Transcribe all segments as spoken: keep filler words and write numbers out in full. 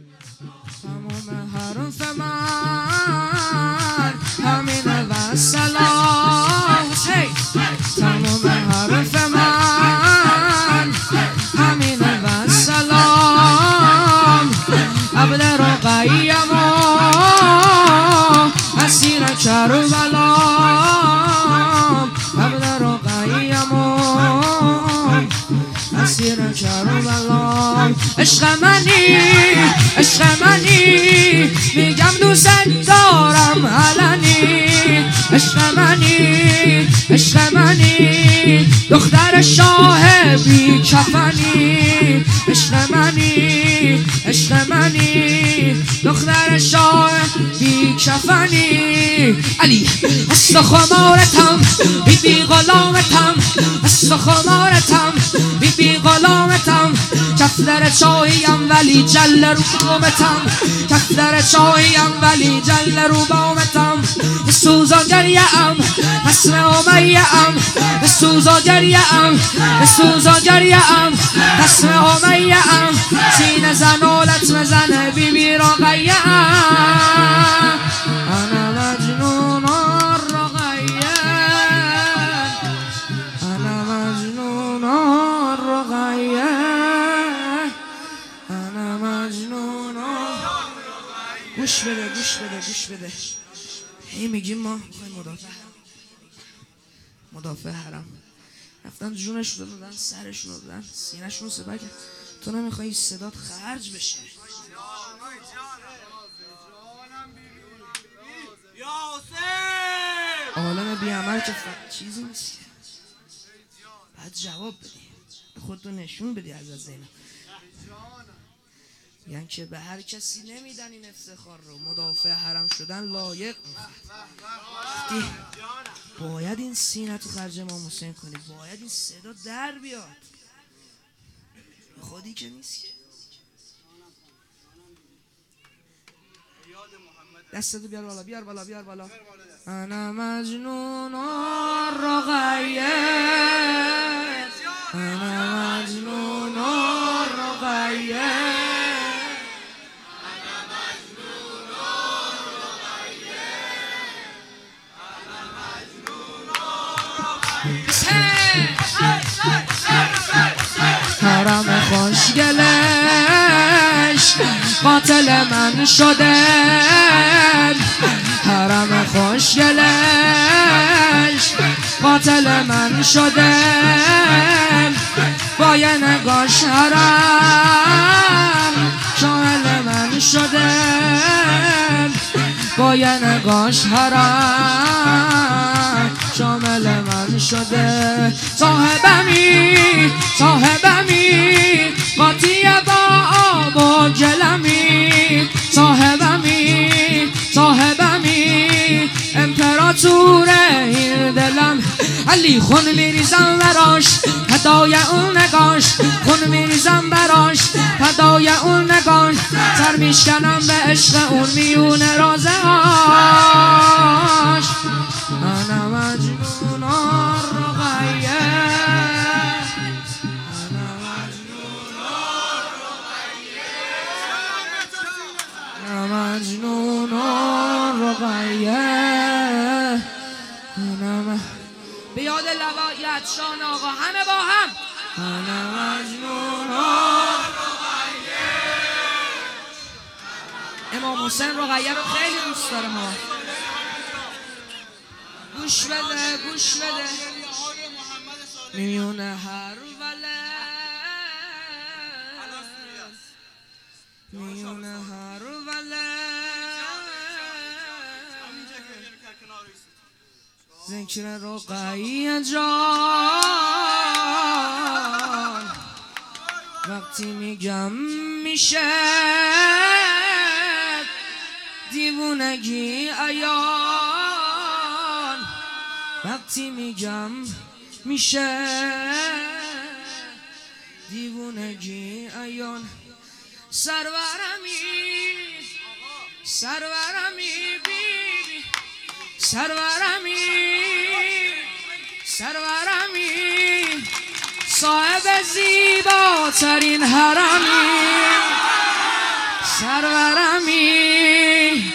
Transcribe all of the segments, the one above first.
تمام حرف من همینه و سلام. تمام حرف من همینه و سلام. عبد رقیم و اسیر کربلام. عبد رقیم و اسیر کربلام. عشق منی عشق منی میگم دوست دارم علنی. عشق منی عشق منی دختر شاه بی کفنی. عشق منی عشق منی دختر شاه بی کفنی. علی است خمارتم بی بی غلامتم. است خمارتم بی بی غلامتم. کفتر چاهیم ولی جل رو بامتم. کفتر چاهیم ولی جل رو بامتم. سوزان گریه ام حسن امیه ام. سوزان گریه ام سوزان گریه ام حسن امیه ام. سینه زنالت مزنه بی بی رقیه ام. انا مجنون الرقیه. انا مجنون الرقیه. انا مجنون. گوش بده گوش بده گوش بده. هی میگیم ما میخوایم مدافع مدافع حرم. رفتن جونش رو دادن سرشون رو دادن سینه‌شون رو سپر کرد. تو نمیخوایی صدات خرج بشه. عالم بیعمل که فقط چیزی نیست. باید جواب بدی خودتو نشون بدی از از زینب. یعنی که به هر کسی نمیدن این افتخار رو. مدافع حرم شدن لایق میخواد. باید این سینه تو خرج امام حسین کنی. باید این صدا در بیاد. خودی که نیست که. دستتو بیار بالا بیار بالا بیار بالا. انا مجنون الرقیه. انا مجنون الرقیه. حرم خوشگلش قاتل من شده. حرم خوشگلش قاتل من شده. با یه نگاش حرم شامل من شده. با یه نگاش حرم شامل من شده. صاحبمی صاحبمی قاطی با آب و گلمی. صاحبمی صاحبمی امپراتور این دلم. علی خون میریزم براش هدای اون نگاش. خون میریزم براش هدای اون نگاش. سر میشکنم به عشق اون میونه رازه هاش. انا مجنون الرقیه. انا مجنون الرقیه. انا مجنون الرقیه. انا به یاد لوایت شان آقا همه با هم. انا مجنون الرقیه. امام حسین رقیه رو خیلی دوست داره ما. گوش بده گوش بده. میونه هر ولد میونه هر ولد ذکر رقیه جان. وقتی میگم میشه دیوونگی عیان. وقتی میگم میشه دیوونگی عیان. سرورمی سرورمی بیبی سرورمی سرورمی صاحب زیباترین حرمی. سرورمی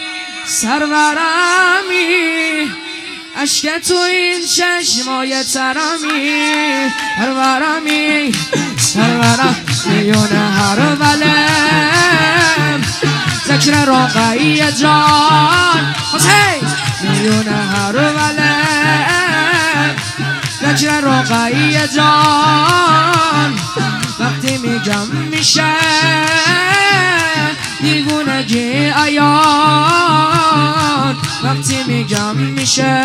سرورمی اشک تو این چشمای ترمی سرورمی سرورم میون هر ولم ذکر رقعی جان میون هر ولم ذکر رقعی جان وقتی میگم میشه دیوونگی عیان وقتی میگم میشه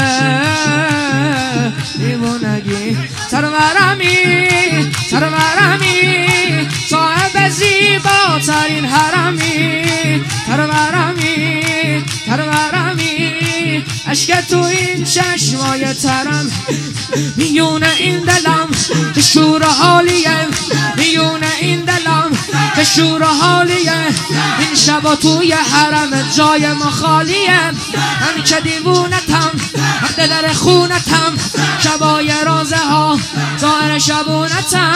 دیوونگی سرورمی سرورمی صاحب زیباترین حرمی سرورمی سرورمی اشک تو این چشمای ترم میون این دلم به شور حالیه میون این دلم به شور حالیه این شبا توی حرم جای ما خالیه من که دیوونتم وقت در خونتم شبای رازه ها ظاهر شبونتم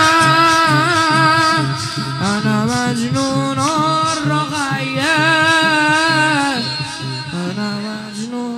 انا مجنون الرقیه انا مجنون